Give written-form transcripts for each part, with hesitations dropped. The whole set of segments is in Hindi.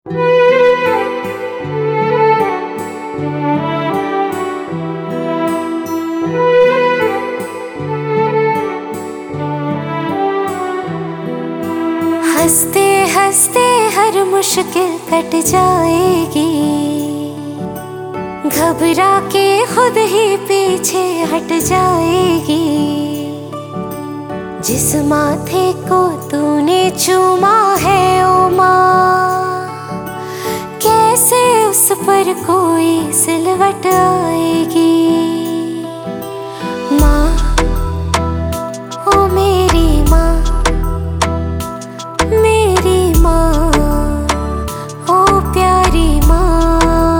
हंसते हंसते हर मुश्किल कट जाएगी, घबरा के खुद ही पीछे हट जाएगी। जिस माथे को तूने चूमा है ओ माँ, कैसे उस पर कोई सिलवट आएगी। माँ ओ मेरी माँ, मेरी माँ ओ प्यारी माँ,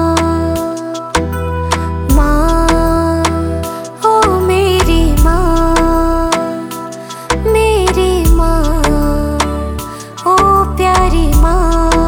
माँ ओ मेरी माँ, मेरी माँ ओ प्यारी माँ।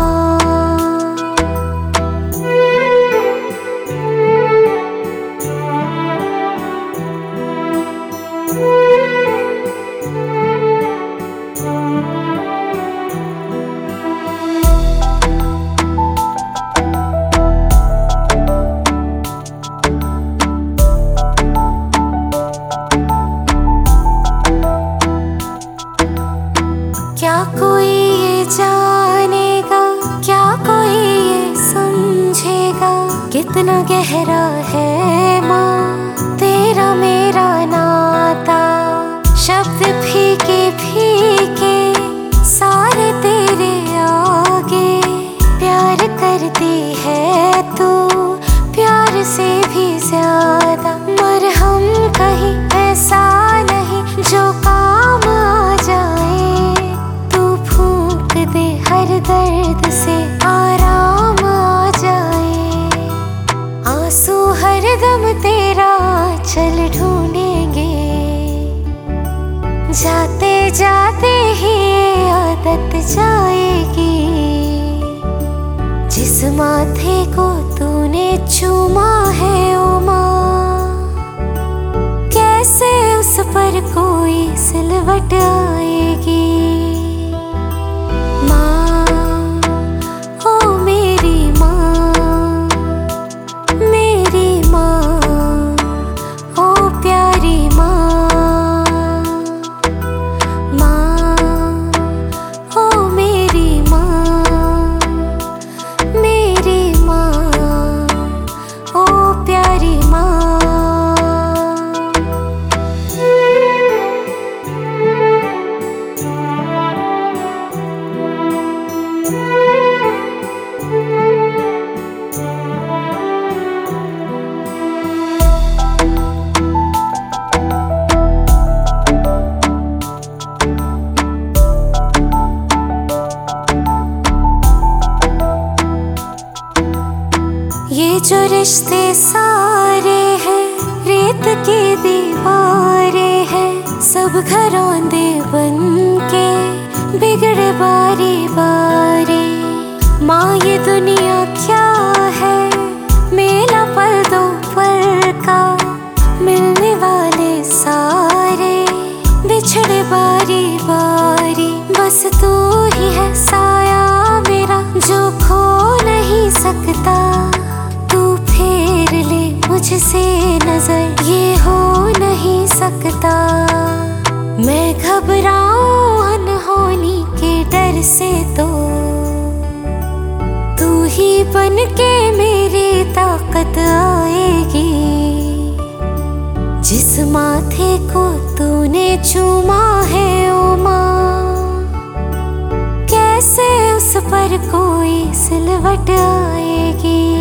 क्या कोई ये जानेगा, क्या कोई ये समझेगा, कितना गहरा है माँ तेरा मेरा नाता। शब्द फीके फीके सारे तेरे आगे, प्यार करती है तू प्यार से भी ज्यादा। मरहम कहीं ऐसा नहीं जो काम आ जाए, दे हर दर्द से आराम आ जाए। आंसू हर दम तेरा चल ढूंढेंगे, जाते जाते ही ये आदत जाएगी। जिस माथे को तूने चूमा है ओ माँ, कैसे उस पर कोई सिलवट आएगी। ये जो रिश्ते सारे हैं रेत की दीवारें हैं, सब घरौंदे बन के बिगड़े बारी बारी। माँ ये दुनिया क्या है, मेला पल दो पल का, मिलने वाले सारे बिछड़े बारी बारी। बस तू ही है साया मेरा जो खो नहीं सकता, फेर ले मुझसे नजर ये हो नहीं सकता। मैं घबराऊं अनहोनी के डर से तो तू ही बन के मेरी ताकत आएगी। जिस माथे को तूने चूमा है ओ माँ, कैसे उस पर कोई सिलवट आएगी।